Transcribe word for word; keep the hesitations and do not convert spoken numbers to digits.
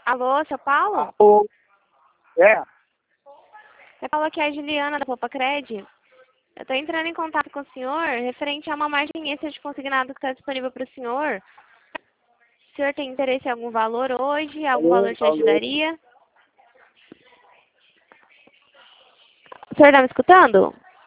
Alô, seu Paulo? Alô? É? É Paulo, aqui é a Juliana da Popacred. Eu estou entrando em contato com o senhor referente a uma margem extra de consignado que está disponível para o senhor. O senhor tem interesse em algum valor hoje? Algum Alô? valor te Alô? ajudaria? O senhor está me escutando?